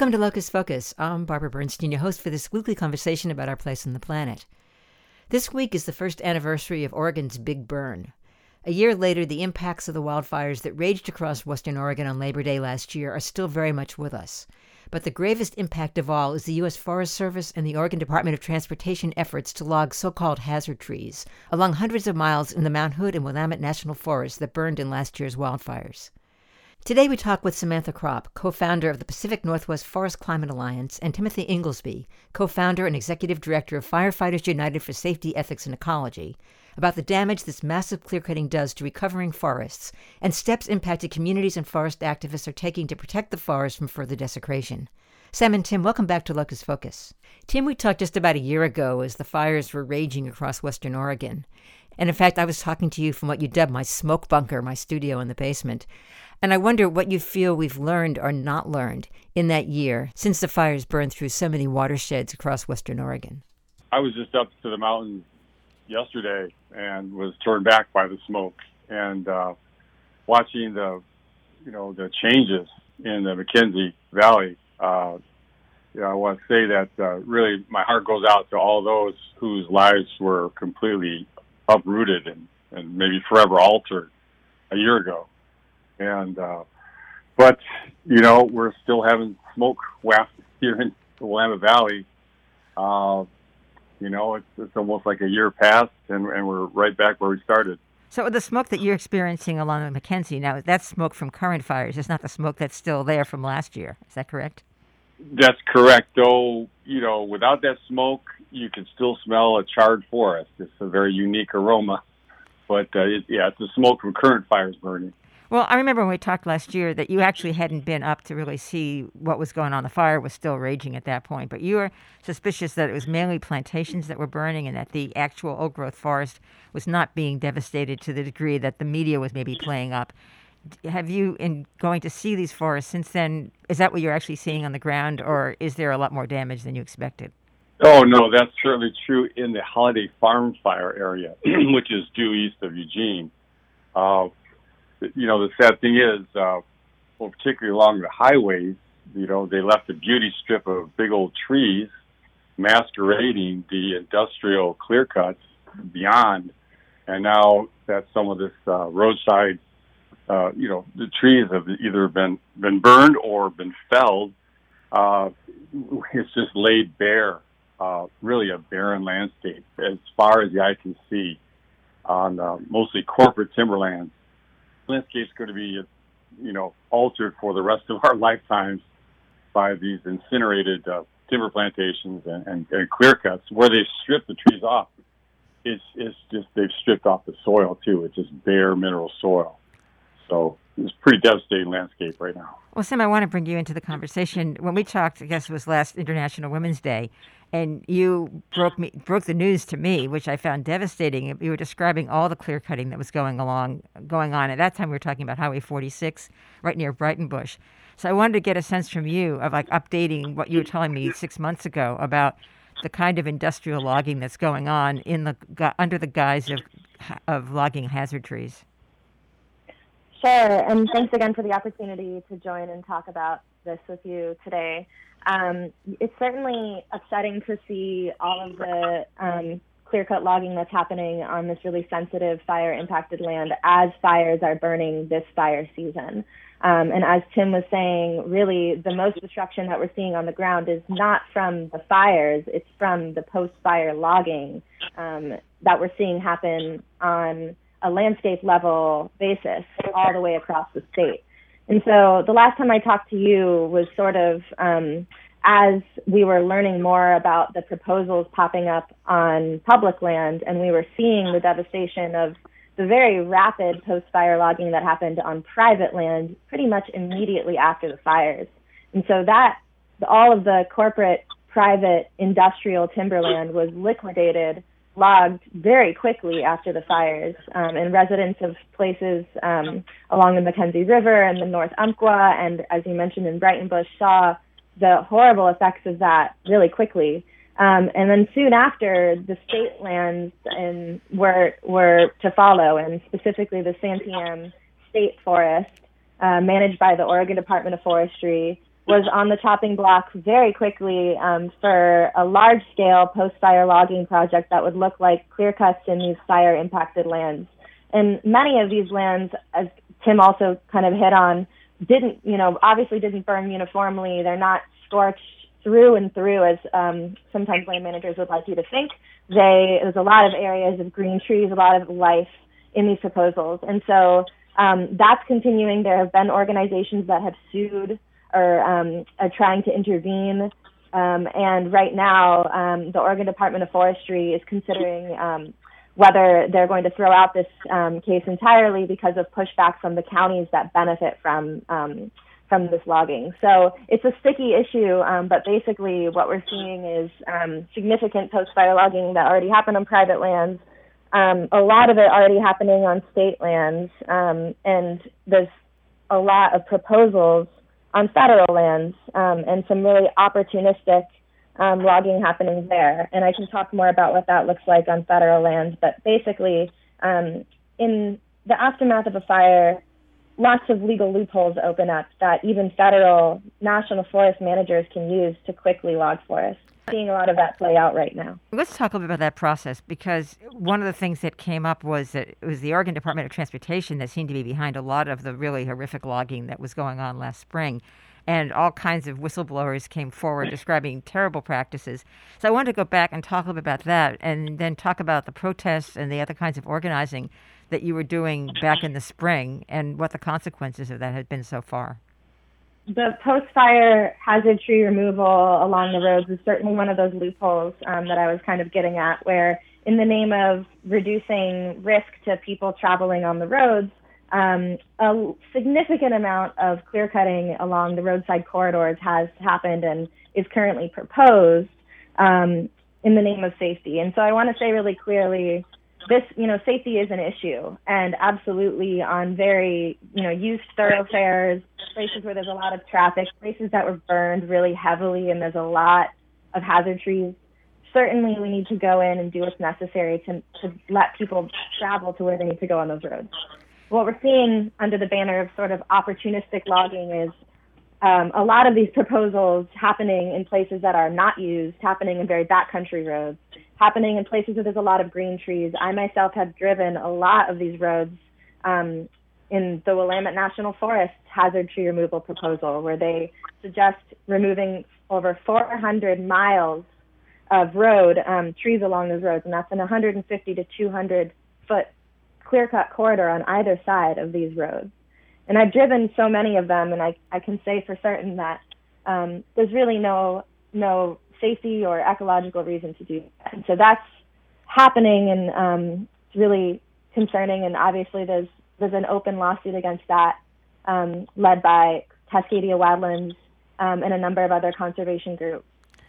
Welcome to Locust Focus. I'm Barbara Bernstein, your host for this weekly conversation about our place on the planet. This week is the first anniversary of Oregon's Big Burn. A year later, the impacts of the wildfires that raged across western Oregon on Labor Day last year are still very much with us. But the gravest impact of all is the U.S. Forest Service and the Oregon Department of Transportation efforts to log so-called hazard trees along hundreds of miles in the Mount Hood and Willamette National Forests that burned in last year's wildfires. Today we talk with Samantha Kropp, co-founder of the Pacific Northwest Forest Climate Alliance, and Timothy Inglesby, co-founder and executive director of Firefighters United for Safety, Ethics, and Ecology, about the damage this massive clear-cutting does to recovering forests and steps impacted communities and forest activists are taking to protect the forest from further desecration. Sam and Tim, welcome back to Locust Focus. Tim, we talked just about a year ago as the fires were raging across western Oregon. And in fact, I was talking to you from what you dubbed my smoke bunker, my studio in the basement. And I wonder what you feel we've learned or not learned in that year since the fires burned through so many watersheds across western Oregon. I was just up to the mountains yesterday and was turned back by the smoke and watching the changes in the McKenzie Valley. I want to say that really my heart goes out to all those whose lives were completely uprooted and maybe forever altered a year ago. And but we're still having smoke wafts here in the Willamette Valley. It's almost like a year passed, and we're right back where we started. So the smoke that you're experiencing along the McKenzie now, that's smoke from current fires. It's not the smoke that's still there from last year. Is that correct? That's correct. Though, without that smoke, you can still smell a charred forest. It's a very unique aroma. But, it's the smoke from current fires burning. Well, I remember when we talked last year that you actually hadn't been up to really see what was going on. The fire was still raging at that point. But you were suspicious that it was mainly plantations that were burning and that the actual old-growth forest was not being devastated to the degree that the media was maybe playing up. Have you, in going to see these forests since then, is that what you're actually seeing on the ground, or is there a lot more damage than you expected? Oh, no, that's certainly true in the Holiday Farm fire area, which is due east of Eugene. The sad thing is, particularly along the highways, they left a beauty strip of big old trees masquerading the industrial clear cuts beyond. And now that some of this roadside the trees have either been burned or been felled. It's just laid bare, really a barren landscape as far as the eye can see on mostly corporate timberlands. The landscape's going to be, altered for the rest of our lifetimes by these incinerated timber plantations and clear cuts where they've stripped the trees off. It's just they've stripped off the soil too. It's just bare mineral soil. So it's a pretty devastating landscape right now. Well, Sam, I want to bring you into the conversation. When we talked, I guess it was last International Women's Day, and you broke the news to me, which I found devastating. You were describing all the clear cutting that was going on. At that time, we were talking about Highway 46, right near Breitenbush. So I wanted to get a sense from you of updating what you were telling me 6 months ago about the kind of industrial logging that's going on under the guise of logging hazard trees. Sure, and thanks again for the opportunity to join and talk about this with you today. It's certainly upsetting to see all of the clear-cut logging that's happening on this really sensitive fire-impacted land as fires are burning this fire season. And as Tim was saying, really the most destruction that we're seeing on the ground is not from the fires, it's from the post-fire logging that we're seeing happen on a landscape level basis all the way across the state. And so the last time I talked to you was sort of as we were learning more about the proposals popping up on public land, and we were seeing the devastation of the very rapid post-fire logging that happened on private land pretty much immediately after the fires. And so that all of the corporate, private, industrial timberland was liquidated, logged very quickly after the fires, and residents of places along the McKenzie River and the North Umpqua, and as you mentioned in Breitenbush, saw the horrible effects of that really quickly. And then soon after, the state lands were to follow, and specifically the Santiam State Forest, managed by the Oregon Department of Forestry, was on the chopping block very quickly for a large-scale post-fire logging project that would look like clear cuts in these fire-impacted lands. And many of these lands, as Tim also kind of hit on, obviously didn't burn uniformly. They're not scorched through and through as sometimes land managers would like you to think. There's a lot of areas of green trees, a lot of life in these proposals. And so that's continuing. There have been organizations that have sued or are trying to intervene. And right now, the Oregon Department of Forestry is considering whether they're going to throw out this case entirely because of pushback from the counties that benefit from this logging. So it's a sticky issue, but basically what we're seeing is significant post-fire logging that already happened on private lands, a lot of it already happening on state lands, and there's a lot of proposals on federal lands, and some really opportunistic logging happening there. And I can talk more about what that looks like on federal lands, but basically in the aftermath of a fire, lots of legal loopholes open up that even federal national forest managers can use to quickly log forests. Seeing a lot of that play out right now. Let's talk a little bit about that process, because one of the things that came up was that it was the Oregon Department of Transportation that seemed to be behind a lot of the really horrific logging that was going on last spring. And all kinds of whistleblowers came forward describing terrible practices. So I wanted to go back and talk a little bit about that, and then talk about the protests and the other kinds of organizing that you were doing back in the spring and what the consequences of that had been so far. The post-fire hazard tree removal along the roads is certainly one of those loopholes that I was kind of getting at, where in the name of reducing risk to people traveling on the roads, a significant amount of clear cutting along the roadside corridors has happened and is currently proposed in the name of safety. And so I want to say really clearly, this, safety is an issue, and absolutely on very, used thoroughfares, places where there's a lot of traffic, places that were burned really heavily and there's a lot of hazard trees. Certainly we need to go in and do what's necessary to let people travel to where they need to go on those roads. What we're seeing under the banner of sort of opportunistic logging is a lot of these proposals happening in places that are not used, happening in very backcountry roads, happening in places where there's a lot of green trees. I myself have driven a lot of these roads in the Willamette National Forest hazard tree removal proposal, where they suggest removing over 400 miles of road, trees along those roads, and that's an 150 to 200 foot clear-cut corridor on either side of these roads. And I've driven so many of them, and I can say for certain that there's really no safety or ecological reason to do that. And so that's happening, and it's really concerning. And obviously there's an open lawsuit against that, led by Cascadia Wildlands and a number of other conservation groups.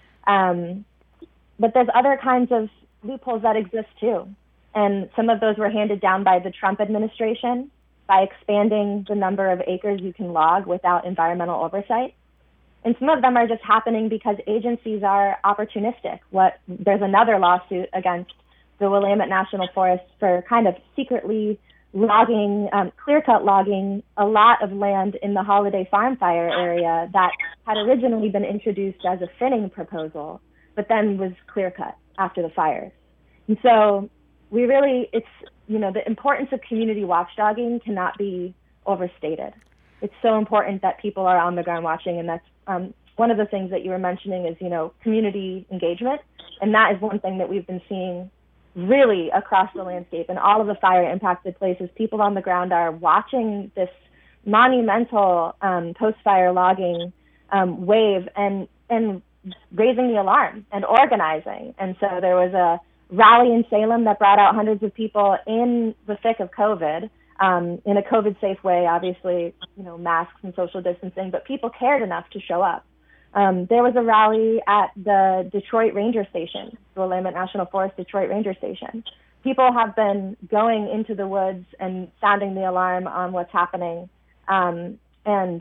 But there's other kinds of loopholes that exist too. And some of those were handed down by the Trump administration by expanding the number of acres you can log without environmental oversight. And some of them are just happening because agencies are opportunistic. There's another lawsuit against the Willamette National Forest for kind of secretly logging, clear-cut logging a lot of land in the Holiday Farm Fire area that had originally been introduced as a thinning proposal, but then was clear-cut after the fires. And so the importance of community watchdogging cannot be overstated. It's so important that people are on the ground watching, and that's one of the things that you were mentioning is, community engagement. And that is one thing that we've been seeing really across the landscape and all of the fire impacted places. People on the ground are watching this monumental post-fire logging wave and raising the alarm and organizing. And so there was a rally in Salem that brought out hundreds of people in the thick of COVID, in a COVID-safe way, obviously, masks and social distancing, but people cared enough to show up. There was a rally at the Detroit Ranger Station, the Willamette National Forest Detroit Ranger Station. People have been going into the woods and sounding the alarm on what's happening, and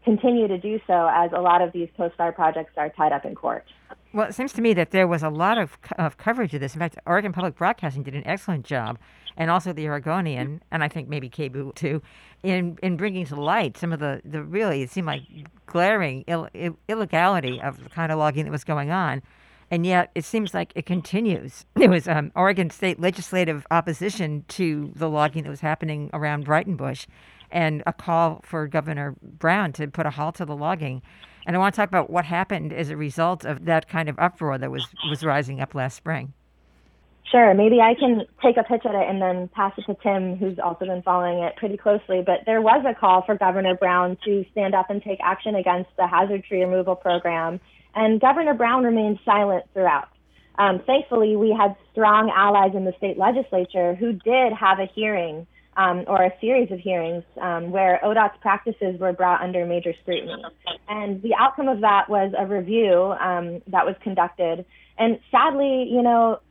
continue to do so as a lot of these post-fire projects are tied up in court. Well, it seems to me that there was a lot of coverage of this. In fact, Oregon Public Broadcasting did an excellent job, and also the Oregonian, and I think maybe KBOO too, in bringing to light some of the really, it seemed like, glaring illegality of the kind of logging that was going on. And yet it seems like it continues. There was Oregon state legislative opposition to the logging that was happening around Breitenbush, and a call for Governor Brown to put a halt to the logging. And I want to talk about what happened as a result of that kind of uproar that was rising up last spring. Sure. Maybe I can take a pitch at it and then pass it to Tim, who's also been following it pretty closely. But there was a call for Governor Brown to stand up and take action against the hazard tree removal program. And Governor Brown remained silent throughout. Thankfully, we had strong allies in the state legislature who did have a hearing or a series of hearings where ODOT's practices were brought under major scrutiny. And the outcome of that was a review that was conducted. And sadly, you know,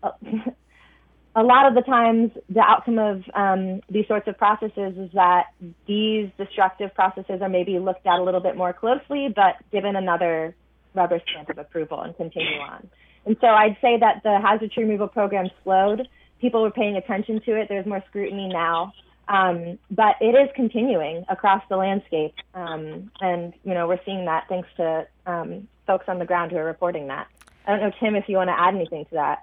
a lot of the times the outcome of these sorts of processes is that these destructive processes are maybe looked at a little bit more closely, but given another rubber stamp of approval and continue on. And so I'd say that the hazard tree removal program slowed. People were paying attention to it. There's more scrutiny now. But it is continuing across the landscape. And, you know, we're seeing that thanks to folks on the ground who are reporting that. I don't know, Tim, if you want to add anything to that.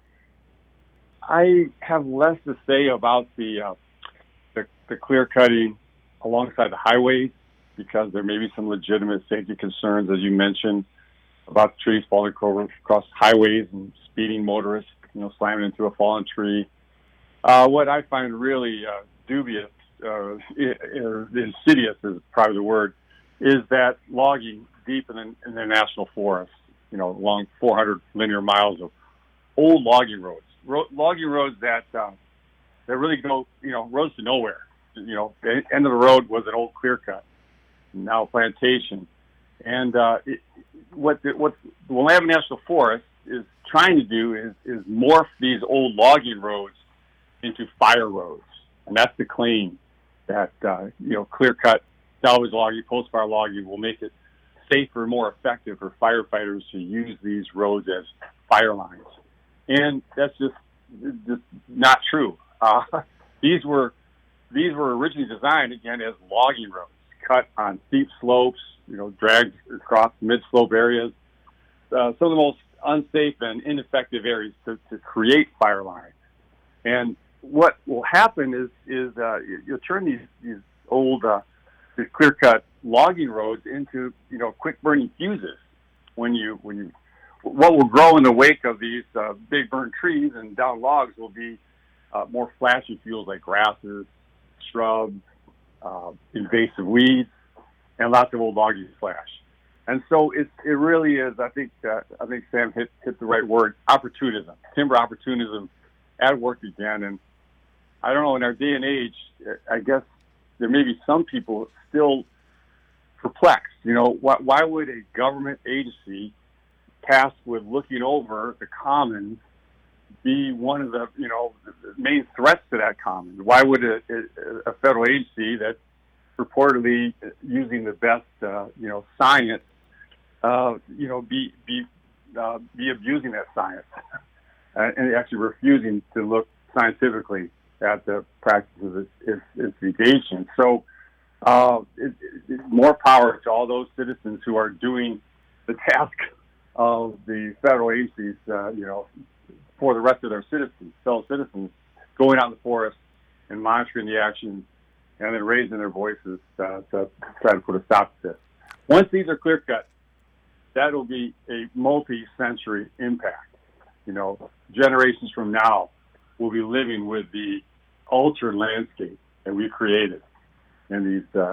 I have less to say about the clear cutting alongside the highways, because there may be some legitimate safety concerns, as you mentioned, about the trees falling across highways and speeding motorists, you know, slamming into a fallen tree. What I find really dubious, or insidious is probably the word, is that logging deep in the national forest, you know, along 400 linear miles of old logging roads. Logging roads that really go, you know, roads to nowhere. You know, the end of the road was an old clear cut, now a plantation. And what the Willamette National Forest is trying to do is morph these old logging roads into fire roads. And that's the claim, that, you know, clear cut, salvage logging, post-fire logging will make it safer, more effective for firefighters to use these roads as fire lines. And that's just not true. These were originally designed, again, as logging roads, cut on steep slopes, you know, dragged across mid-slope areas, some of the most unsafe and ineffective areas to create fire lines. And what will happen is you'll turn these old these clear-cut logging roads into, you know, quick-burning fuses. What will grow in the wake of these big burnt trees and down logs will be more flashy fuels like grasses, shrubs, invasive weeds, and lots of old logging flash. And so it really is, I think Sam hit the right word, opportunism, timber opportunism at work again. And I don't know, in our day and age, I guess there may be some people still perplexed. You know, why would a government agency tasked with looking over the commons be one of the, you know, the main threats to that commons? Why would a federal agency that's reportedly using the best, you know, science, you know, be abusing that science and actually refusing to look scientifically at the practices it's engaged in? So it's more power to all those citizens who are doing the task of the federal agencies, you know, for the rest of their fellow citizens, going out in the forest and monitoring the actions and then raising their voices to try to put a stop to this. Once these are clear-cut, that will be a multi-century impact. You know, generations from now, we'll be living with the altered landscape that we created in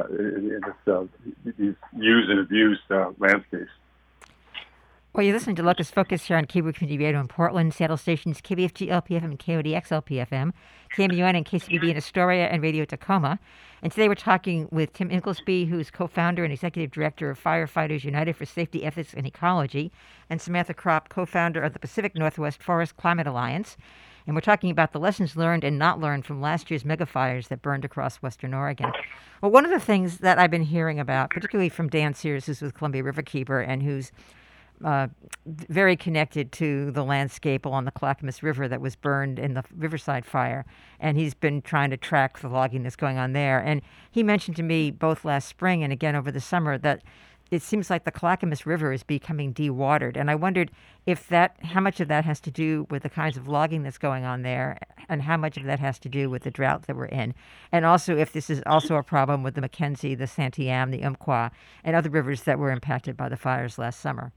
these used and abused landscapes. Well, you're listening to Locus Focus here on KBOO Community Radio in Portland, Seattle stations KBFG LPFM and KODX LPFM, KMUN and KCBB in Astoria, and Radio Tacoma. And today we're talking with Tim Inglesby, who's co-founder and executive director of Firefighters United for Safety, Ethics, and Ecology, and Samantha Kropp, co-founder of the Pacific Northwest Forest Climate Alliance. And we're talking about the lessons learned and not learned from last year's megafires that burned across western Oregon. Well, one of the things that I've been hearing about, particularly from Dan Sears, who's with Columbia Riverkeeper and who's very connected to the landscape along the Clackamas River that was burned in the Riverside fire. And he's been trying to track the logging that's going on there. And he mentioned to me both last spring and again over the summer that it seems like the Clackamas River is becoming dewatered. And I wondered how much of that has to do with the kinds of logging that's going on there and how much of that has to do with the drought that we're in. And also if this is also a problem with the Mackenzie, the Santiam, the Umpqua, and other rivers that were impacted by the fires last summer.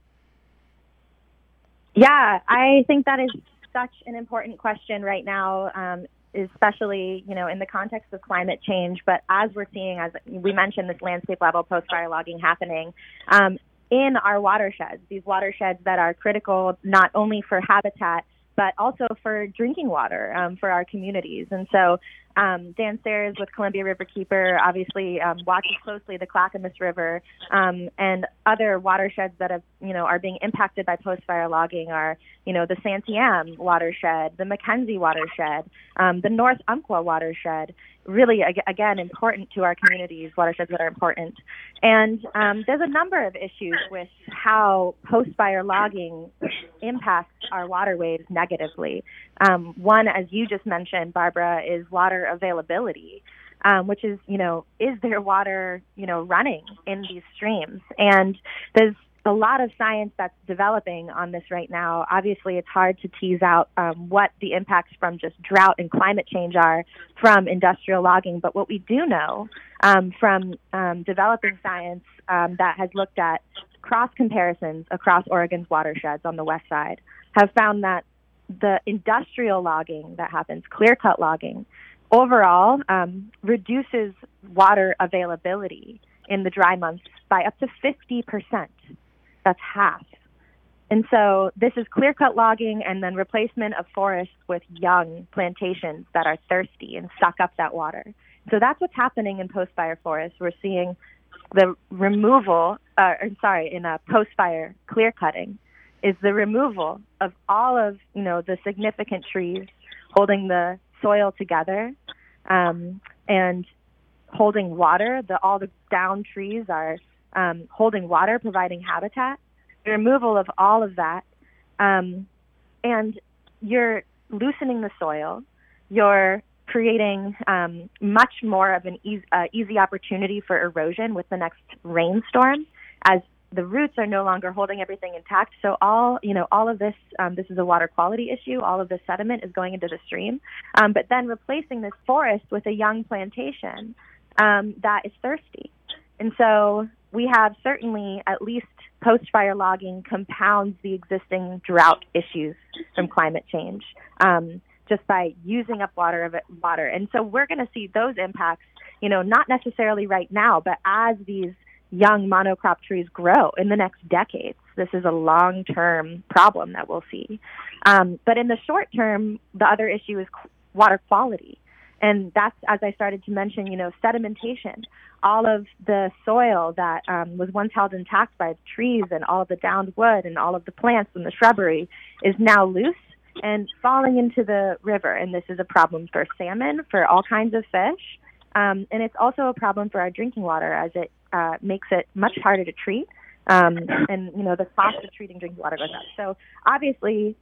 Yeah, I think that is such an important question right now, especially, in the context of climate change. But as we're seeing, as we mentioned, this landscape level post-fire logging happening in our watersheds, these watersheds that are critical not only for habitat, but also for drinking water for our communities. And so Dan Sears with Columbia Riverkeeper obviously watches closely the Clackamas River and other watersheds that have, are being impacted by post-fire logging are, the Santiam watershed, the Mackenzie watershed, the North Umpqua watershed, really, again, important to our communities, watersheds that are important. And there's a number of issues with how post-fire logging impacts our waterways negatively. One, as you just mentioned, Barbara, is water availability, which is, is there water, running in these streams? And there's a lot of science that's developing on this right now. Obviously, it's hard to tease out what the impacts from just drought and climate change are from industrial logging. But what we do know from developing science that has looked at cross comparisons across Oregon's watersheds on the west side have found that the industrial logging that happens, clear-cut logging, overall reduces water availability in the dry months by up to 50%. That's half. And so this is clear-cut logging and then replacement of forests with young plantations that are thirsty and suck up that water. So that's what's happening in post-fire forests. We're seeing the removal, in a post-fire clear-cutting, is the removal of all of, the significant trees holding the soil together and holding water. All the down trees are holding water, providing habitat, the removal of all of that, and you're loosening the soil. You're creating much more of an easy opportunity for erosion with the next rainstorm, as the roots are no longer holding everything intact. So all of this, this is a water quality issue. All of this sediment is going into the stream, but then replacing this forest with a young plantation that is thirsty. And so we have certainly, at least post-fire logging compounds the existing drought issues from climate change just by using up water. And so we're going to see those impacts, not necessarily right now, but as these young monocrop trees grow in the next decades. This is a long-term problem that we'll see. But in the short term, the other issue is water quality. And that's, as I started to mention, sedimentation. All of the soil that was once held intact by the trees and all of the downed wood and all of the plants and the shrubbery is now loose and falling into the river. And this is a problem for salmon, for all kinds of fish. And it's also a problem for our drinking water, as it makes it much harder to treat. And, the cost of treating drinking water goes up. So obviously,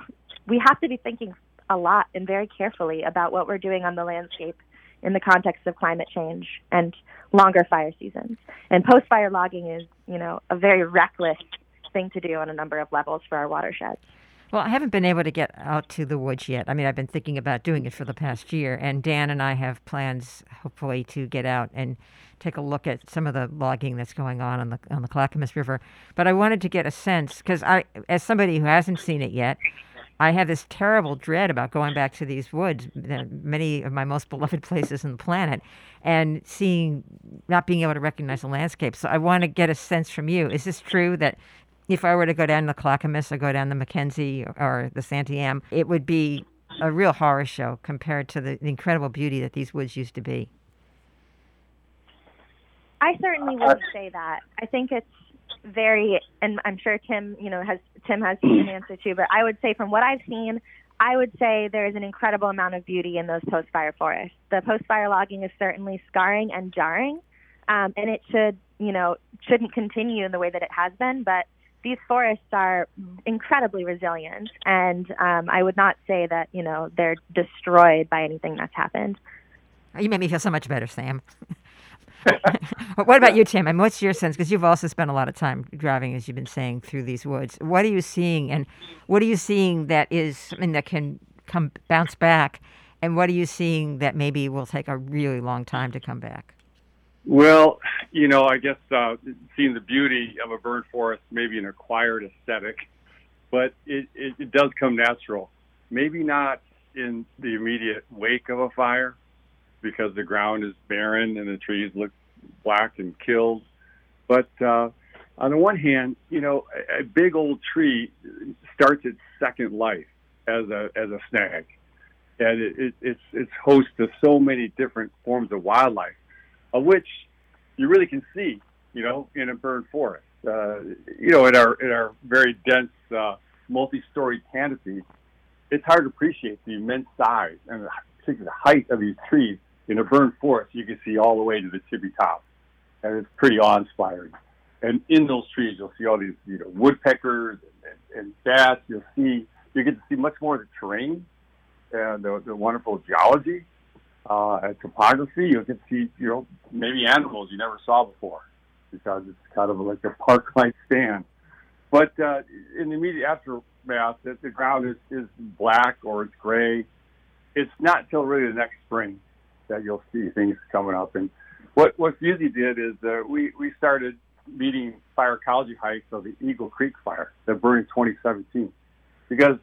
we have to be thinking a lot and very carefully about what we're doing on the landscape in the context of climate change and longer fire seasons. And post-fire logging is, a very reckless thing to do on a number of levels for our watersheds. Well, I haven't been able to get out to the woods yet. I mean, I've been thinking about doing it for the past year, and Dan and I have plans, hopefully, to get out and take a look at some of the logging that's going on the Clackamas River. But I wanted to get a sense, because as somebody who hasn't seen it yet, I have this terrible dread about going back to these woods, many of my most beloved places on the planet, and not being able to recognize the landscape. So I want to get a sense from you. Is this true that if I were to go down the Clackamas or go down the Mackenzie or the Santiam, it would be a real horror show compared to the incredido beauty that these woods used to be? I certainly wouldn't say that. I think it's very, and I'm sure Tim has an answer too, but I would say from what I've seen, I would say there's an incredible amount of beauty in those post-fire forests. The post-fire logging is certainly scarring and jarring, and it shouldn't continue in the way that it has been, but these forests are incredibly resilient, and I would not say that, they're destroyed by anything that's happened. You made me feel so much better, Sam. What about you, Tim? And what's your sense? Because you've also spent a lot of time driving, as you've been saying, through these woods. What are you seeing, and what are you seeing that is something that can bounce back, and what are you seeing that maybe will take a really long time to come back? Well, I guess seeing the beauty of a burned forest may be an acquired aesthetic, but it does come natural. Maybe not in the immediate wake of a fire, because the ground is barren and the trees look black and killed. But on the one hand, a big old tree starts its second life as a snag, and it's host to so many different forms of wildlife, of which you really can see, in a burned forest. In our very dense multi-story canopy, it's hard to appreciate the immense size and particularly the height of these trees. In a burned forest, you can see all the way to the tippy top, and it's pretty awe-inspiring. And in those trees, you'll see all these, woodpeckers and bats. You get to see much more of the terrain and the wonderful geology and topography. You'll get to see, maybe animals you never saw before, because it's kind of like a park-like stand. But in the immediate aftermath, the ground is black or it's gray. It's not until really the next spring that you'll see things coming up. And what Fusey did is we started leading fire ecology hikes of the Eagle Creek fire that burned in 2017, because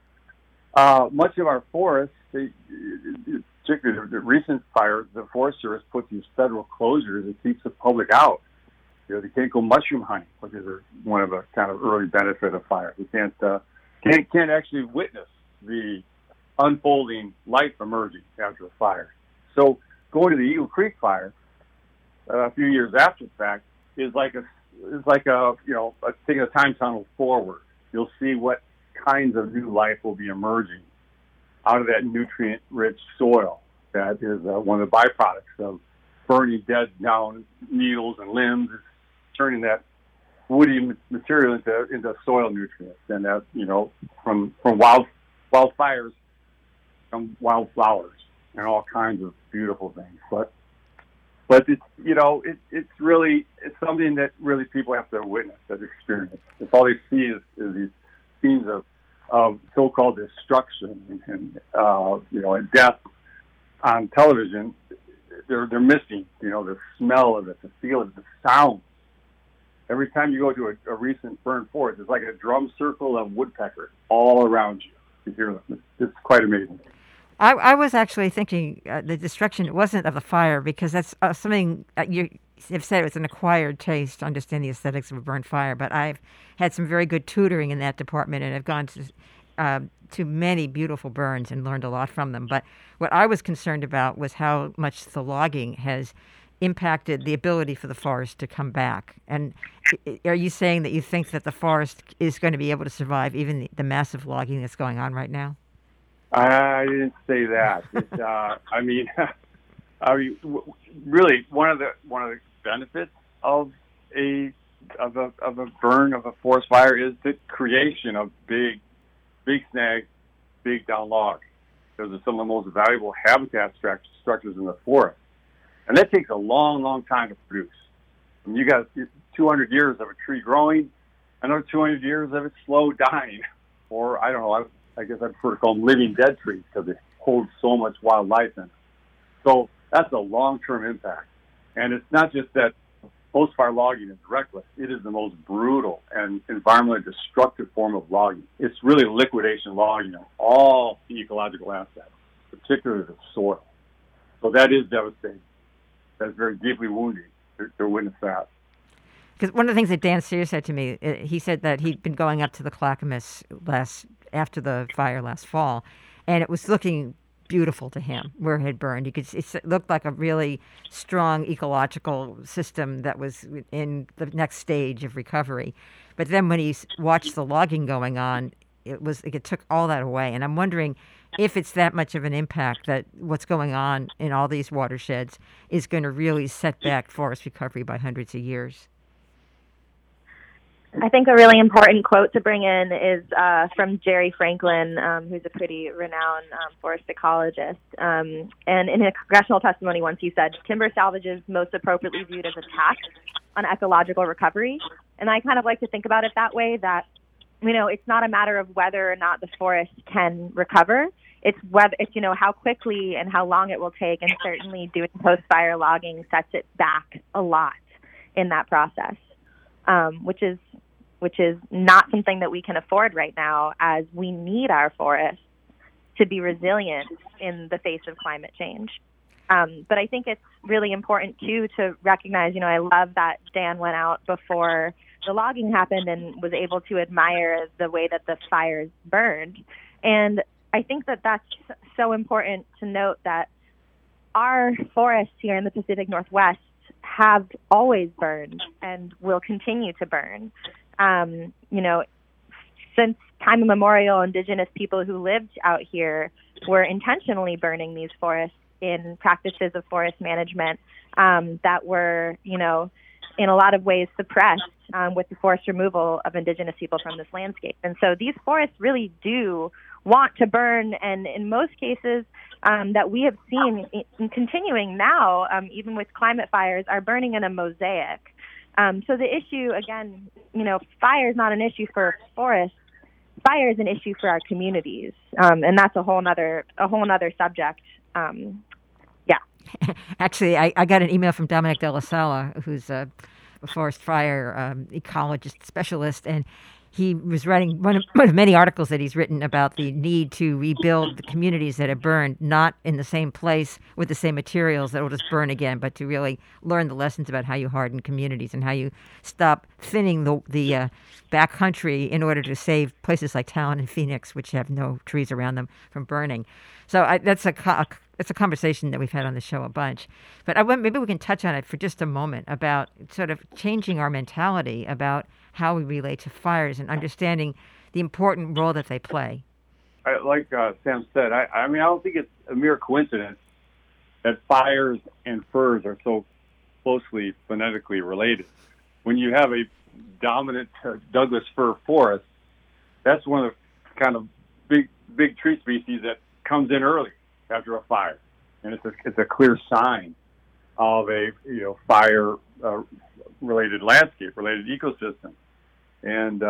much of our forests, particularly the recent fire, the Forest Service put these federal closures that keeps the public out. They can't go mushroom hunting, which is one of a kind of early benefit of fire. They can't actually witness the unfolding life emerging after a fire. So going to the Eagle Creek fire a few years after the fact is like taking a time tunnel forward. You'll see what kinds of new life will be emerging out of that nutrient-rich soil that is one of the byproducts of burning dead down needles and limbs. It's turning that woody material into soil nutrients, and that from wildfires come wildflowers and all kinds of beautiful things. But it's something that really people have to witness, that experience. If all they see is these scenes of so-called destruction and death on television, they're missing the smell of it, the feel of it, the sound. Every time you go to a recent burned forest, it's like a drum circle of woodpeckers all around you. You hear them. It's quite amazing. I was actually thinking the destruction wasn't of the fire, because that's something you have said. It's an acquired taste to understand the aesthetics of a burned fire. But I've had some very good tutoring in that department, and I've gone to many beautiful burns and learned a lot from them. But what I was concerned about was how much the logging has impacted the ability for the forest to come back. And are you saying that you think that the forest is going to be able to survive even the massive logging that's going on right now? I didn't say that. Really, one of the benefits of a burn of a forest fire is the creation of big snags, big down logs. Those are some of the most valuable habitat structures in the forest, and that takes a long, long time to produce. And you got 200 years of a tree growing, another 200 years of it slow dying, or I don't know. I guess I'd prefer to call them living dead trees, because they hold so much wildlife in them. So that's a long-term impact. And it's not just that post-fire logging is reckless. It is the most brutal and environmentally destructive form of logging. It's really liquidation logging of all the ecological assets, particularly the soil. So that is devastating. That's very deeply wounding to witness that. Because one of the things that Dan Sears said to me, he said that he'd been going up to the Clackamas after the fire last fall, and it was looking beautiful to him where it had burned. It looked like a really strong ecological system that was in the next stage of recovery. But then when he watched the logging going on, it took all that away. And I'm wondering, if it's that much of an impact, that what's going on in all these watersheds is going to really set back forest recovery by hundreds of years. I think a really important quote to bring in is from Jerry Franklin, who's a pretty renowned forest ecologist. And in a congressional testimony once he said, timber salvage is most appropriately viewed as a tax on ecological recovery. And I kind of like to think about it that way, that, it's not a matter of whether or not the forest can recover. It's whether it's, how quickly and how long it will take. And certainly doing post-fire logging sets it back a lot in that process. Which is not something that we can afford right now, as we need our forests to be resilient in the face of climate change. But I think it's really important, too, to recognize, I love that Dan went out before the logging happened and was able to admire the way that the fires burned. And I think that that's so important to note, that our forests here in the Pacific Northwest have always burned and will continue to burn. Since time immemorial, indigenous people who lived out here were intentionally burning these forests in practices of forest management that were, in a lot of ways suppressed with the forced removal of indigenous people from this landscape. And so these forests really do want to burn, and in most cases that we have seen in continuing now, even with climate fires, are burning in a mosaic. So the issue, again, fire is not an issue for forests. Fire is an issue for our communities, and that's a whole nother subject. Actually, I got an email from Dominic De La Sala, who's a forest fire ecologist specialist, and he was writing one of many articles that he's written about the need to rebuild the communities that have burned, not in the same place with the same materials that will just burn again, but to really learn the lessons about how you harden communities and how you stop thinning the backcountry in order to save places like Talon and Phoenix, which have no trees around them, from burning. So that's a conversation that we've had on the show a bunch. But maybe we can touch on it for just a moment about sort of changing our mentality about how we relate to fires and understanding the important role that they play. Like Sam said, I don't think it's a mere coincidence that fires and furs are so closely phonetically related. When you have a dominant Douglas fir forest, that's one of the kind of big tree species that comes in early after a fire, and it's a clear sign of a fire related landscape, related ecosystem. And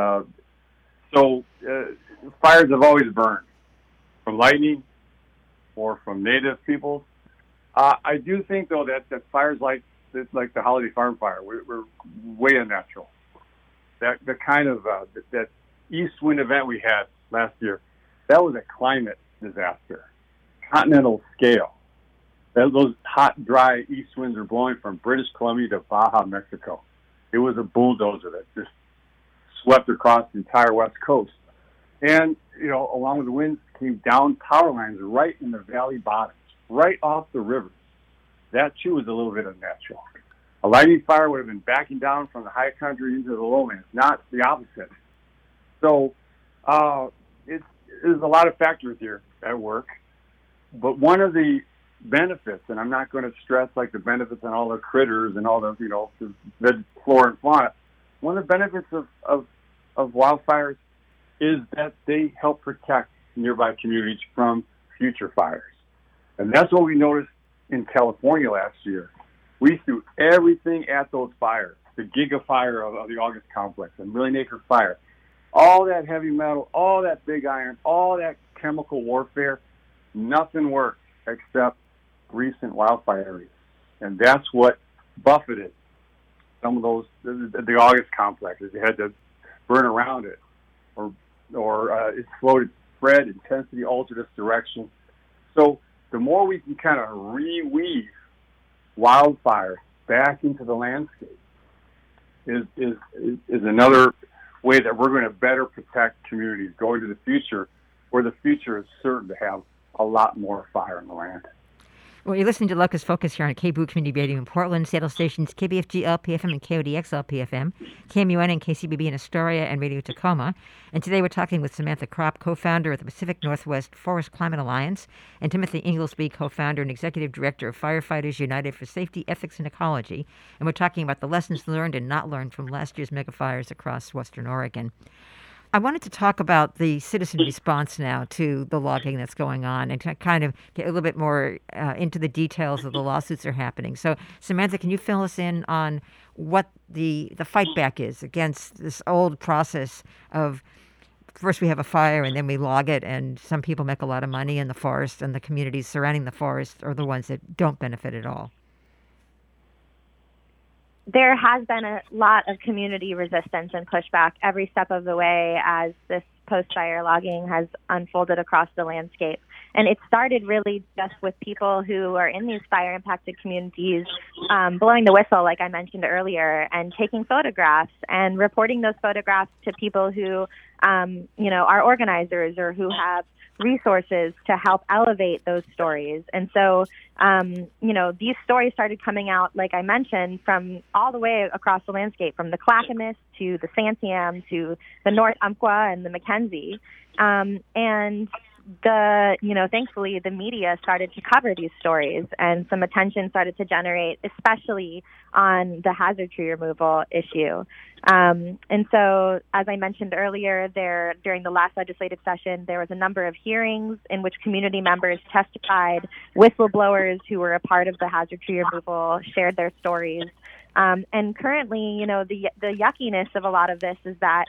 so fires have always burned, from lightning or from native peoples. I do think, though, that fires like the Holiday Farm fire were way unnatural. That the kind of that east wind event we had last year, that was a climate disaster, continental scale. Those hot, dry east winds are blowing from British Columbia to Baja, Mexico. It was a bulldozer that just swept across the entire West Coast. And, along with the winds came down power lines right in the valley bottoms, right off the rivers. That, too, is a little bit unnatural. A lightning fire would have been backing down from the high country into the lowlands, not the opposite. So there's a lot of factors here at work. But one of the benefits, and I'm not going to stress like the benefits on all the critters and all the, the flora and fauna. One of the benefits of wildfires is that they help protect nearby communities from future fires. And that's what we noticed in California last year. We threw everything at those fires, the Giga fire of the August complex, the Million Acre fire, all that heavy metal, all that big iron, all that chemical warfare. Nothing worked except recent wildfire areas. And that's what buffeted some of those, the August complexes. They had to burn around it, or it floated, spread, intensity, altered its direction. So the more we can kind of reweave wildfire back into the landscape is another way that we're going to better protect communities going to the future, where the future is certain to have a lot more fire in the land. Well, you're listening to Locust Focus here on KBOO Community Radio in Portland, Seattle stations KBFG LPFM and KODX LPFM, KMUN and KCBB in Astoria, and Radio Tacoma. And today we're talking with Samantha Kropp, co-founder of the Pacific Northwest Forest Climate Alliance, and Timothy Inglesby, co-founder and executive director of Firefighters United for Safety, Ethics, and Ecology. And we're talking about the lessons learned and not learned from last year's megafires across Western Oregon. I wanted to talk about the citizen response now to the logging that's going on and to kind of get a little bit more into the details of the lawsuits that are happening. So, Samantha, can you fill us in on what the fight back is against this old process of first we have a fire and then we log it, and some people make a lot of money in the forest, and the communities surrounding the forest are the ones that don't benefit at all? There has been a lot of community resistance and pushback every step of the way as this post-fire logging has unfolded across the landscape. And it started really just with people who are in these fire-impacted communities blowing the whistle, like I mentioned earlier, and taking photographs and reporting those photographs to people who, are organizers or who have resources to help elevate those stories. And so, these stories started coming out, like I mentioned, from all the way across the landscape, from the Clackamas to the Santiam to the North Umpqua and the Mackenzie. Thankfully, the media started to cover these stories, and some attention started to generate, especially on the hazard tree removal issue. And so, as I mentioned earlier, during the last legislative session, there was a number of hearings in which community members testified, whistleblowers who were a part of the hazard tree removal shared their stories. And currently, the yuckiness of a lot of this is that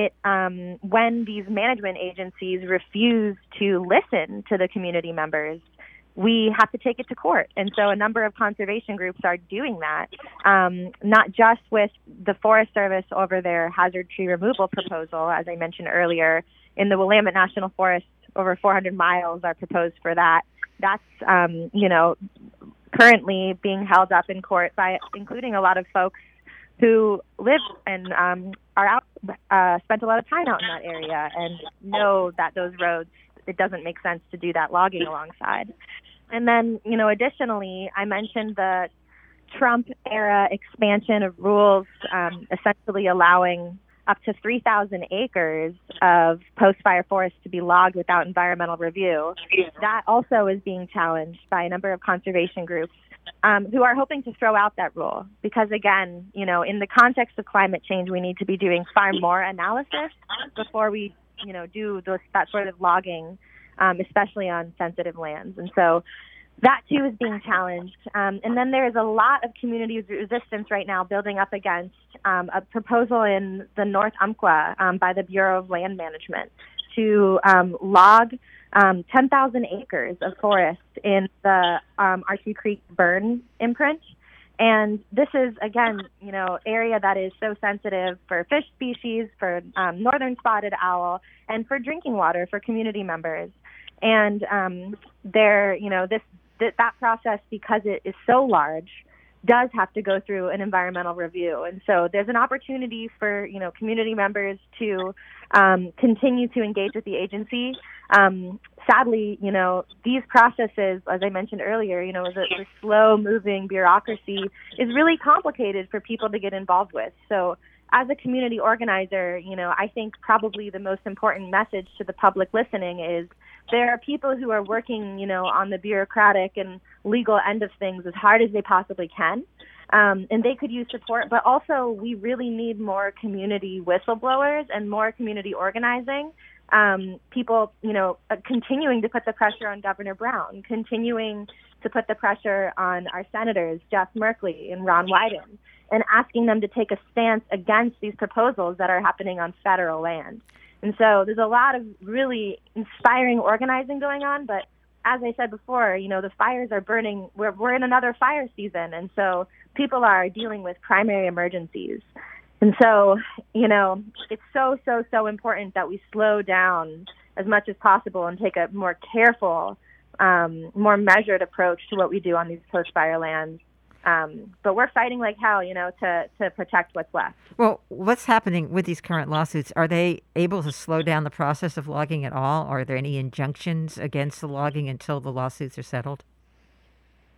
when these management agencies refuse to listen to the community members, we have to take it to court. And so a number of conservation groups are doing that, not just with the Forest Service over their hazard tree removal proposal. As I mentioned earlier, in the Willamette National Forest, over 400 miles are proposed for that. That's, currently being held up in court by including a lot of folks who live and are out, spent a lot of time out in that area and know that those roads, it doesn't make sense to do that logging alongside. And then, additionally, I mentioned the Trump-era expansion of rules, essentially allowing up to 3,000 acres of post-fire forest to be logged without environmental review. That also is being challenged by a number of conservation groups who are hoping to throw out that rule. Because, again, in the context of climate change, we need to be doing far more analysis before we, do that sort of logging, especially on sensitive lands. And so that, too, is being challenged. And then there is a lot of community resistance right now building up against a proposal in the North Umpqua by the Bureau of Land Management to log 10,000 acres of forest in the Archie Creek burn imprint. And this is, again, area that is so sensitive for fish species, for northern spotted owl, and for drinking water for community members. And that process, because it is so large, does have to go through an environmental review. And so there's an opportunity for, community members to continue to engage with the agency. Sadly, these processes, as I mentioned earlier, the slow-moving bureaucracy is really complicated for people to get involved with. So as a community organizer, I think probably the most important message to the public listening is there are people who are working, on the bureaucratic and legal end of things as hard as they possibly can. And they could use support, but also we really need more community whistleblowers and more community organizing. People, continuing to put the pressure on Governor Brown, continuing to put the pressure on our senators, Jeff Merkley and Ron Wyden, and asking them to take a stance against these proposals that are happening on federal land. And so there's a lot of really inspiring organizing going on, but as I said before, the fires are burning. We're in another fire season, and so people are dealing with primary emergencies. And so, it's so important that we slow down as much as possible and take a more careful, more measured approach to what we do on these post-fire lands. But we're fighting like hell, to protect what's left. Well, what's happening with these current lawsuits? Are they able to slow down the process of logging at all? Are there any injunctions against the logging until the lawsuits are settled?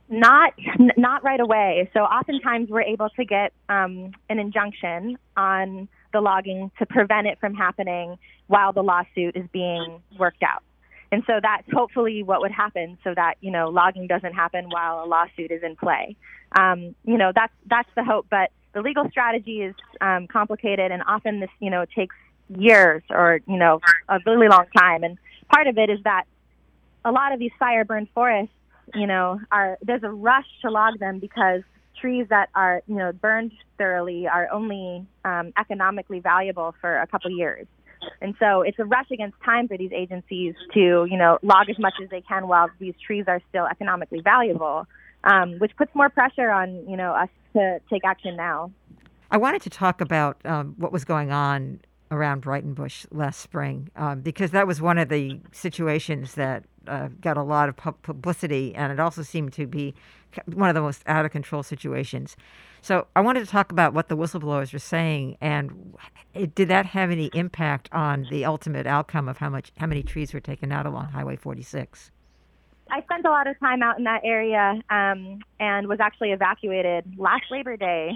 Not right away. So oftentimes we're able to get an injunction on the logging to prevent it from happening while the lawsuit is being worked out. And so that's hopefully what would happen, so that, logging doesn't happen while a lawsuit is in play. That's the hope. But the legal strategy is complicated, and often this, takes years or, a really long time. And part of it is that a lot of these fire-burned forests, there's a rush to log them because trees that are, burned thoroughly are only economically valuable for a couple years. And so it's a rush against time for these agencies to, log as much as they can while these trees are still economically valuable, which puts more pressure on, us to take action now. I wanted to talk about what was going on around Breitenbush last spring, because that was one of the situations that got a lot of publicity, and it also seemed to be one of the most out of control situations. So I wanted to talk about what the whistleblowers were saying, and did that have any impact on the ultimate outcome of how many trees were taken out along Highway 46? I spent a lot of time out in that area and was actually evacuated last Labor Day,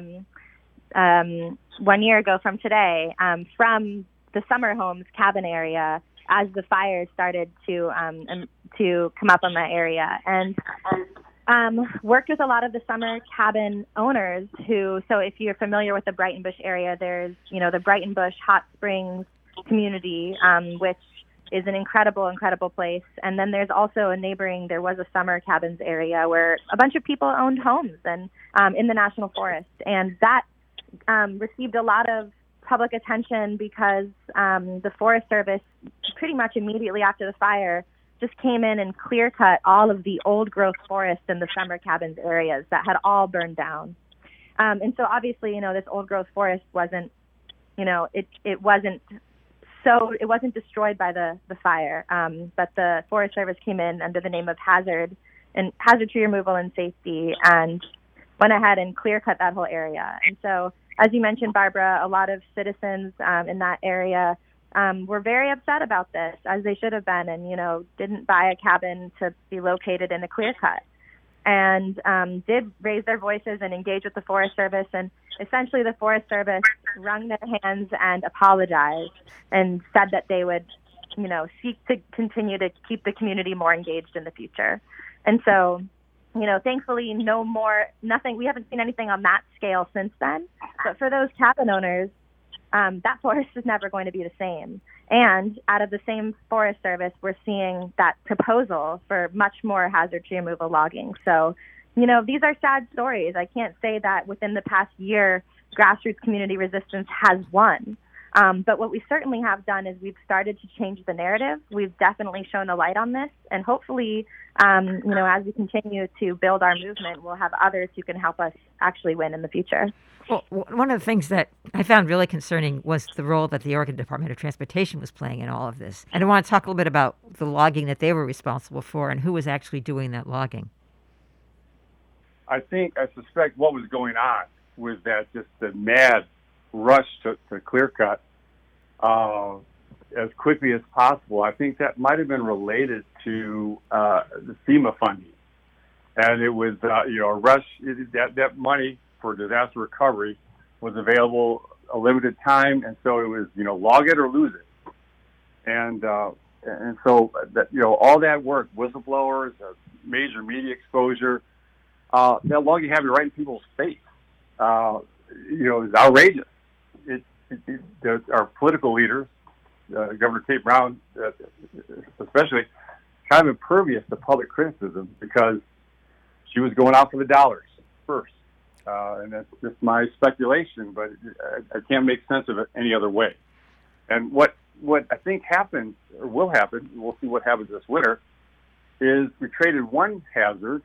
1 year ago from today, from the Summer Homes cabin area as the fires started to come up on that area, and worked with a lot of the summer cabin owners who, so if you're familiar with the Breitenbush area, there's, the Breitenbush Hot Springs community, which is an incredible place. And then there's also there was a summer cabins area where a bunch of people owned homes and in the National Forest. And that received a lot of public attention because the Forest Service pretty much immediately after the fire just came in and clear cut all of the old growth forests in the summer cabins areas that had all burned down. And so obviously, this old growth forest wasn't, it wasn't destroyed by the fire. But the Forest Service came in under the name of hazard tree removal and safety and went ahead and clear cut that whole area. And so, as you mentioned, Barbara, a lot of citizens in that area were very upset about this, as they should have been, and, didn't buy a cabin to be located in a clear cut, and did raise their voices and engage with the Forest Service. And essentially the Forest Service wrung their hands and apologized and said that they would, seek to continue to keep the community more engaged in the future. And so, thankfully, nothing, we haven't seen anything on that scale since then. But for those cabin owners, that forest is never going to be the same. And out of the same Forest Service, we're seeing that proposal for much more hazard tree removal logging. So, these are sad stories. I can't say that within the past year, grassroots community resistance has won. But what we certainly have done is we've started to change the narrative. We've definitely shown a light on this. And hopefully, as we continue to build our movement, we'll have others who can help us actually win in the future. Well, one of the things that I found really concerning was the role that the Oregon Department of Transportation was playing in all of this. And I want to talk a little bit about the logging that they were responsible for and who was actually doing that logging. I suspect what was going on was that just the mad rush to clear cut as quickly as possible. I think that might have been related to the FEMA funding. And it was, a rush, that money for disaster recovery was available a limited time, and so it was, log it or lose it. And so that, all that work, whistleblowers, major media exposure, that logging having right in people's face, is outrageous. Our political leaders, Governor Kate Brown, especially, kind of impervious to public criticism because she was going out for the dollars first. And that's just my speculation, but I can't make sense of it any other way. And what I think happens, or will happen, we'll see what happens this winter, is we traded one hazard,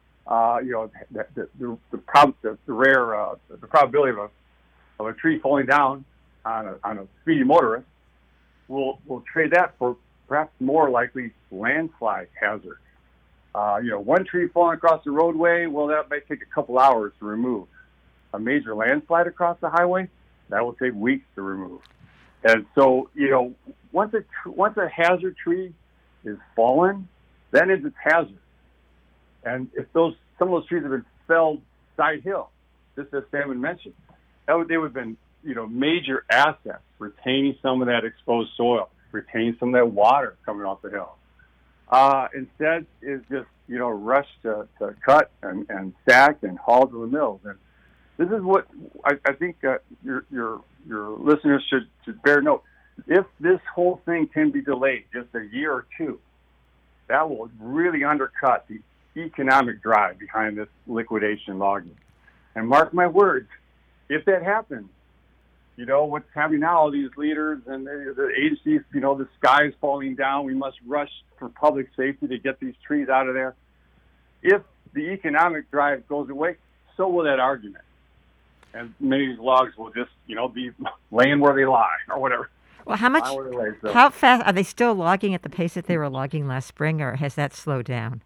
the probability of a tree falling down on a speedy motorist, we'll trade that for perhaps more likely landslide hazard. One tree falling across the roadway, well, that might take a couple hours to remove. A major landslide across the highway, that will take weeks to remove. And so, once a hazard tree is fallen, then it's its hazard. And if some of those trees have been felled side hill, just as Sam had mentioned, they would have been, major assets, retaining some of that exposed soil, retaining some of that water coming off the hill. Instead, is just, rushed to cut and stack and haul to the mills. And this is what I think your listeners should bear note. If this whole thing can be delayed just a year or two, that will really undercut the economic drive behind this liquidation logging. And mark my words, if that happens, what's happening now, all these leaders and the agencies, the sky is falling down. We must rush for public safety to get these trees out of there. If the economic drive goes away, so will that argument. And many of these logs will just, be laying where they lie or whatever. Well, how fast are they still logging at the pace that they were logging last spring, or has that slowed down?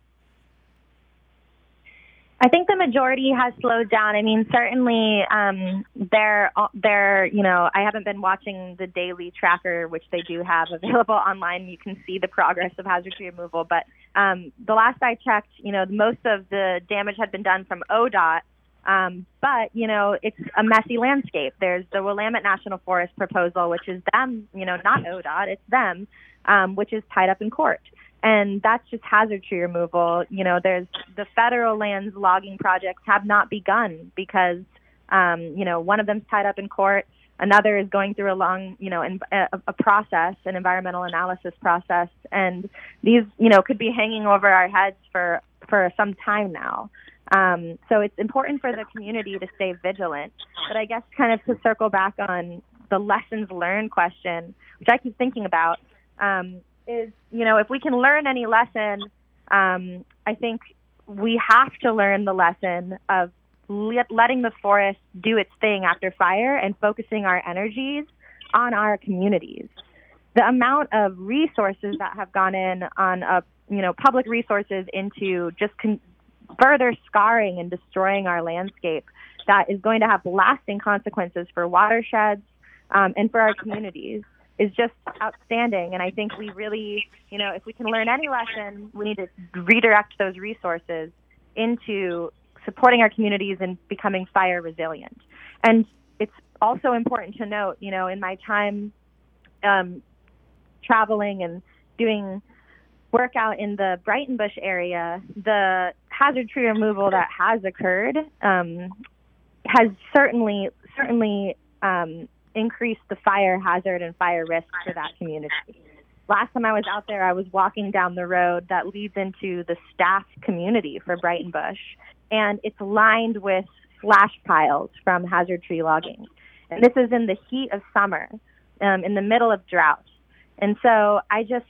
I think the majority has slowed down. I mean, certainly, they're, I haven't been watching the daily tracker, which they do have available online. You can see the progress of hazard tree removal. But the last I checked, most of the damage had been done from ODOT. But, it's a messy landscape. There's the Willamette National Forest proposal, which is them, not ODOT, it's them, which is tied up in court. And that's just hazard tree removal. There's the federal lands logging projects have not begun because, one of them's tied up in court. Another is going through a long, a process, an environmental analysis process. And these, could be hanging over our heads for some time now. So it's important for the community to stay vigilant. But I guess kind of to circle back on the lessons learned question, which I keep thinking about, is, if we can learn any lesson, I think we have to learn the lesson of letting the forest do its thing after fire and focusing our energies on our communities. The amount of resources that have gone in on, public resources into just further scarring and destroying our landscape that is going to have lasting consequences for watersheds and for our communities is just outstanding. And I think we really, if we can learn any lesson, we need to redirect those resources into supporting our communities and becoming fire resilient. And it's also important to note, in my time traveling and doing work out in the Breitenbush area, the hazard tree removal that has occurred has certainly increased the fire hazard and fire risk for that community. Last time I was out there, I was walking down the road that leads into the staff community for Breitenbush, and it's lined with slash piles from hazard tree logging. And this is in the heat of summer, in the middle of drought. And so I just,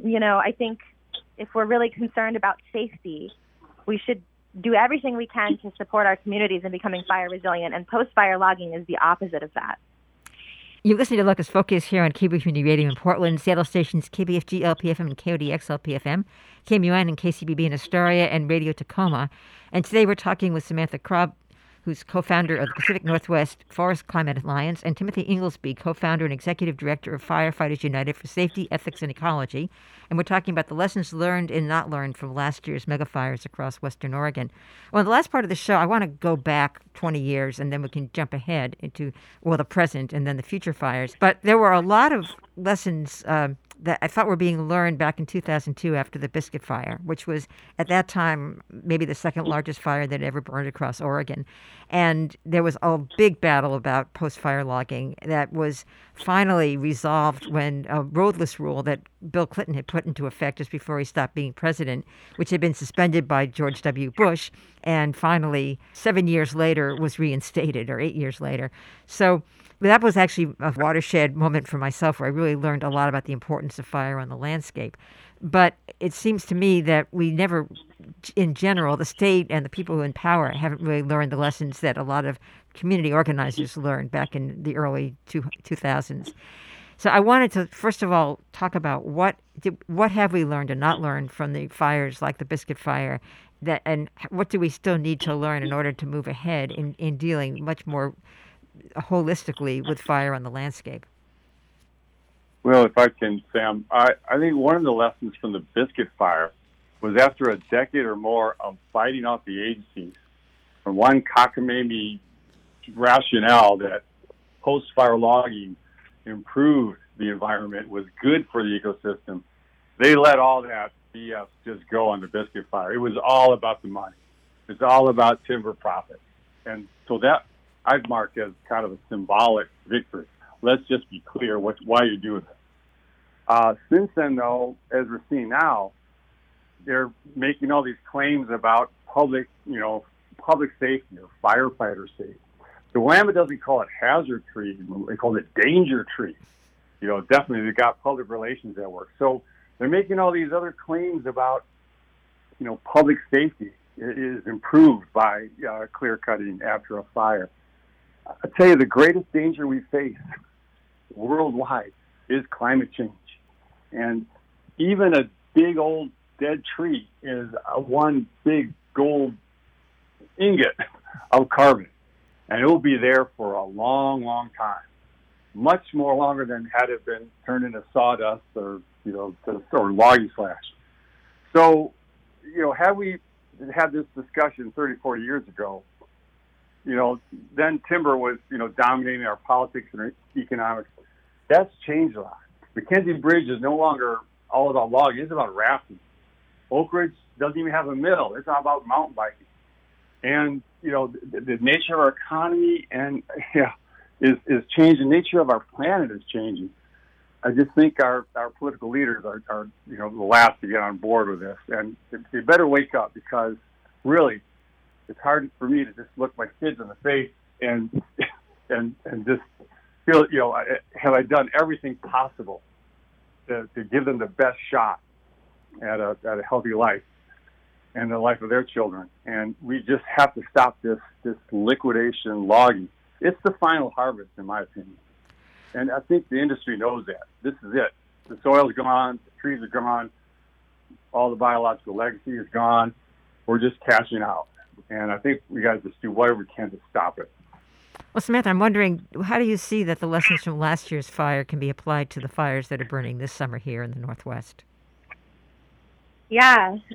I think if we're really concerned about safety, we should do everything we can to support our communities in becoming fire resilient, and post-fire logging is the opposite of that. You're listening to Locust Focus here on KBOO Community Radio in Portland, Seattle stations KBFG LPFM and KODX LPFM, KMUN and KCBB in Astoria, and Radio Tacoma. And today we're talking with Samantha Krob, who's co-founder of the Pacific Northwest Forest Climate Alliance, and Timothy Inglesby, co-founder and executive director of Firefighters United for Safety, Ethics, and Ecology. And we're talking about the lessons learned and not learned from last year's megafires across Western Oregon. Well, in the last part of the show, I want to go back 20 years, and then we can jump ahead into, the present and then the future fires. But there were a lot of lessons that I thought were being learned back in 2002 after the Biscuit Fire, which was at that time maybe the second largest fire that ever burned across Oregon. And there was a big battle about post-fire logging that was finally resolved when a roadless rule that Bill Clinton had put into effect just before he stopped being president, which had been suspended by George W. Bush, and finally 7 years later was reinstated, or 8 years later. So that was actually a watershed moment for myself where I really learned a lot about the importance of fire on the landscape. But it seems to me that we never, in general, the state and the people who in power haven't really learned the lessons that a lot of community organizers learned back in the early 2000s. So I wanted to, first of all, talk about what have we learned and not learned from the fires like the Biscuit Fire, and what do we still need to learn in order to move ahead in dealing much more holistically with fire on the landscape? Well, if I can, Sam, I think one of the lessons from the Biscuit Fire was after a decade or more of fighting off the agencies from one cockamamie rationale that post-fire logging improved the environment, was good for the ecosystem. They let all that BS just go on the Biscuit Fire. It was all about the money. It's all about timber profit. And so that I've marked as kind of a symbolic victory. Let's just be clear why you're doing this. Since then, though, as we're seeing now, they're making all these claims about public safety or firefighter safety. The Willamette doesn't call it hazard tree; they call it danger tree. Definitely they've got public relations at work. So they're making all these other claims about, public safety is improved by clear cutting after a fire. I tell you, the greatest danger we face worldwide is climate change, and even a big old dead tree is one big gold ingot of carbon, and it will be there for a long, long time, much more longer than had it been turned into sawdust or logging slash. So, had we had this discussion 30, 40 years ago, then timber was, dominating our politics and our economics. That's changed a lot. Mackenzie Bridge is no longer all about logging. It's about rafting. Oak Ridge doesn't even have a mill. It's all about mountain biking. And, the nature of our economy is changing. The nature of our planet is changing. I just think our political leaders are the last to get on board with this. And they better wake up, because really it's hard for me to just look my kids in the face and just feel, have I done everything possible to give them the best shot at a healthy life and the life of their children. And we just have to stop this liquidation logging. It's the final harvest, in my opinion. And I think the industry knows that. This is it. The soil's gone, the trees are gone, all the biological legacy is gone. We're just cashing out. And I think we got to just do whatever we can to stop it. Well, Samantha, I'm wondering, how do you see that the lessons from last year's fire can be applied to the fires that are burning this summer here in the Northwest? Yeah.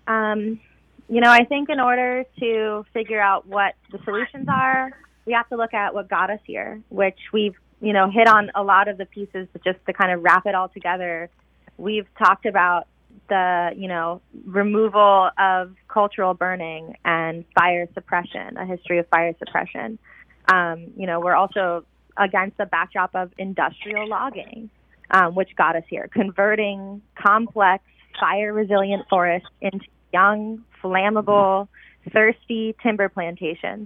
I think in order to figure out what the solutions are, we have to look at what got us here, which we've, hit on a lot of the pieces, but just to kind of wrap it all together, we've talked about the, removal of cultural burning and fire suppression, a history of fire suppression. We're also against the backdrop of industrial logging, which got us here, converting complex fire-resilient forests into young, flammable, thirsty timber plantations.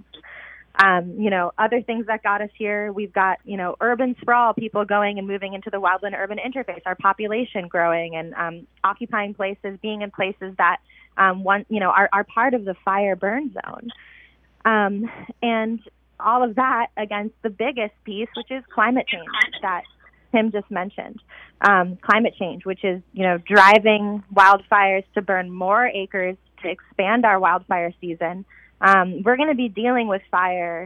Other things that got us here, we've got, urban sprawl, people going and moving into the wildland-urban interface, our population growing and occupying places, being in places that, are part of the fire burn zone. And all of that against the biggest piece, which is climate change that Tim just mentioned. Climate change, which is, driving wildfires to burn more acres to expand our wildfire season. We're going to be dealing with fire,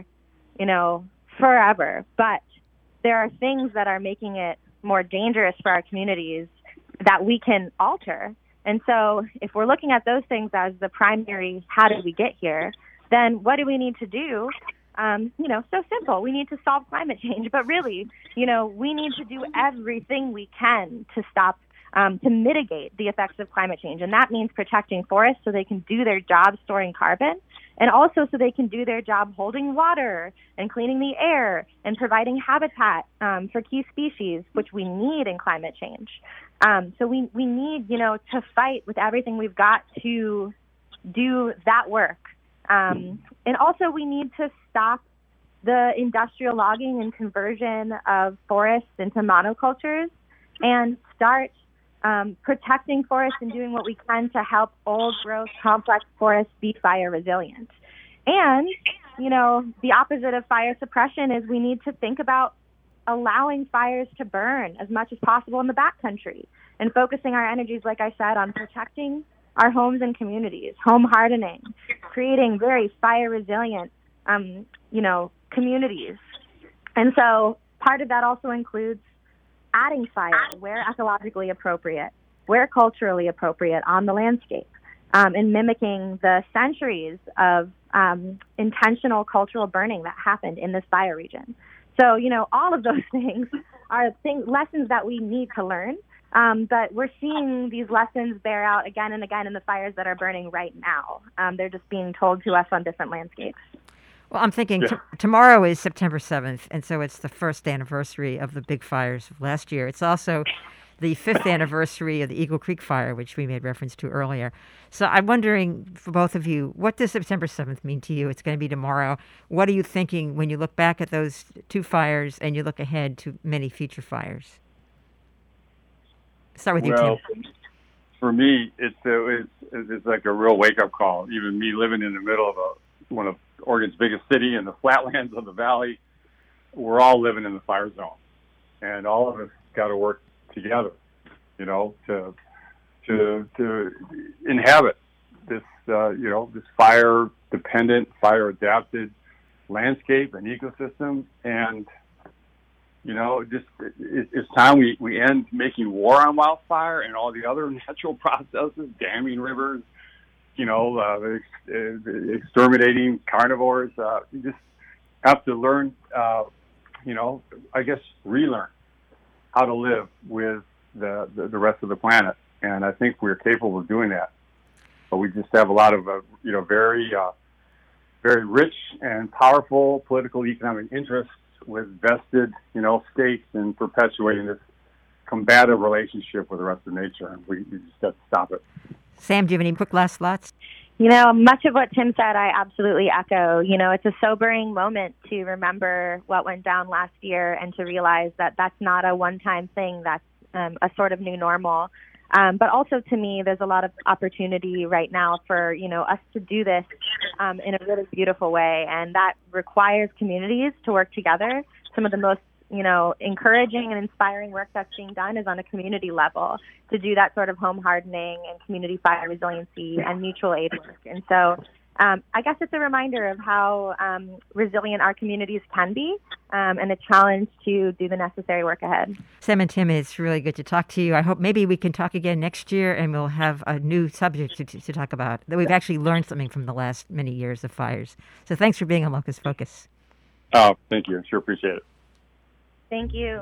forever. But there are things that are making it more dangerous for our communities that we can alter. And so if we're looking at those things as the primary, how did we get here, then what do we need to do? So simple. We need to solve climate change. But really, we need to do everything we can to stop, to mitigate the effects of climate change. And that means protecting forests so they can do their job storing carbon, and also so they can do their job holding water and cleaning the air and providing habitat for key species, which we need in climate change. So we need, to fight with everything we've got to do that work. And also we need to stop the industrial logging and conversion of forests into monocultures and start protecting forests and doing what we can to help old growth complex forests be fire resilient. And, the opposite of fire suppression is we need to think about allowing fires to burn as much as possible in the backcountry and focusing our energies, like I said, on protecting our homes and communities, home hardening, creating very fire resilient, communities. And so part of that also includes adding fire where ecologically appropriate, where culturally appropriate on the landscape. and mimicking the centuries of intentional cultural burning that happened in this bioregion. So, all of those things are lessons that we need to learn. But we're seeing these lessons bear out again and again in the fires that are burning right now. They're just being told to us on different landscapes. Well, I'm thinking tomorrow is September 7th, and so it's the first anniversary of the big fires of last year. It's also the 5th anniversary of the Eagle Creek fire, which we made reference to earlier. So I'm wondering, for both of you, what does September 7th mean to you? It's going to be tomorrow. What are you thinking when you look back at those two fires and you look ahead to many future fires? Start with you, Tim. For me, it's like a real wake-up call. Even me living in the middle of one of Oregon's biggest city in the flatlands of the valley, we're all living in the fire zone, and all of us got to work together, to inhabit this, this fire-dependent, fire-adapted landscape and ecosystem. And it's time we end making war on wildfire and all the other natural processes, damming rivers, exterminating carnivores. You just have to learn, relearn how to live with the rest of the planet. And I think we're capable of doing that. But we just have a lot of, very rich and powerful political economic interests with vested, stakes in perpetuating this combative relationship with the rest of nature. And we just have to stop it. Sam, do you have any quick last thoughts? Much of what Tim said, I absolutely echo. It's a sobering moment to remember what went down last year and to realize that that's not a one-time thing. That's a sort of new normal. But also, to me, there's a lot of opportunity right now for, us to do this in a really beautiful way. And that requires communities to work together. Some of the most, encouraging and inspiring work that's being done is on a community level to do that sort of home hardening and community fire resiliency and mutual aid work. And so I guess it's a reminder of how resilient our communities can be and a challenge to do the necessary work ahead. Sam and Tim, it's really good to talk to you. I hope maybe we can talk again next year and we'll have a new subject to talk about, that we've actually learned something from the last many years of fires. So thanks for being on Locust Focus. Oh, thank you. Sure appreciate it. Thank you.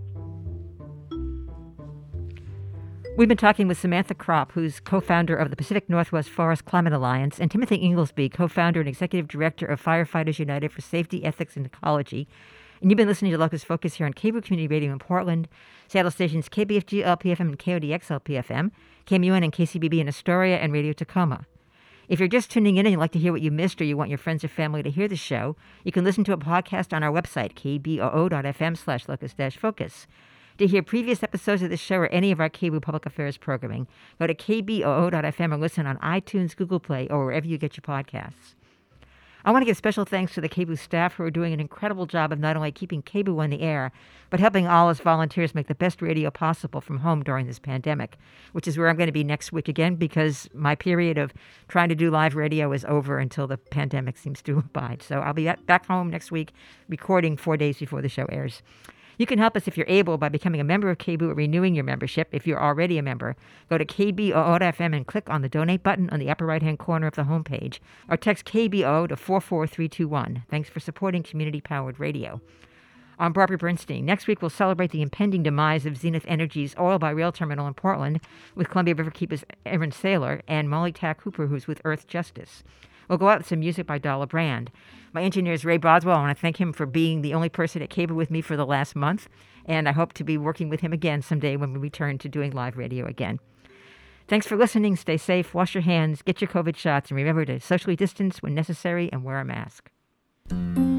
We've been talking with Samantha Kropp, who's co-founder of the Pacific Northwest Forest Climate Alliance, and Timothy Inglesby, co-founder and executive director of Firefighters United for Safety, Ethics, and Ecology. And you've been listening to Locust Focus here on KBOO Community Radio in Portland, Seattle stations KBFG LPFM and KODX LPFM, KMUN and KCBB in Astoria, and Radio Tacoma. If you're just tuning in and you'd like to hear what you missed, or you want your friends or family to hear the show, you can listen to a podcast on our website, kboo.fm/locust-focus. To hear previous episodes of this show or any of our KBOO Public Affairs programming, go to kboo.fm or listen on iTunes, Google Play, or wherever you get your podcasts. I want to give special thanks to the KBOO staff who are doing an incredible job of not only keeping KBOO on the air, but helping all us volunteers make the best radio possible from home during this pandemic, which is where I'm going to be next week again, because my period of trying to do live radio is over until the pandemic seems to abide. So I'll be back home next week, recording 4 days before the show airs. You can help us if you're able by becoming a member of KBOO or renewing your membership. If you're already a member, go to kboo.fm and click on the donate button on the upper right-hand corner of the homepage, or text KBO to 44321. Thanks for supporting community-powered radio. I'm Barbara Bernstein. Next week, we'll celebrate the impending demise of Zenith Energy's oil-by-rail terminal in Portland with Columbia Riverkeeper's Aaron Saylor and Molly Tack Hooper, who's with Earth Justice. We'll go out with some music by Dollar Brand. My engineer is Ray Boswell. I want to thank him for being the only person at KBOO with me for the last month, and I hope to be working with him again someday when we return to doing live radio again. Thanks for listening. Stay safe, wash your hands, get your COVID shots, and remember to socially distance when necessary and wear a mask.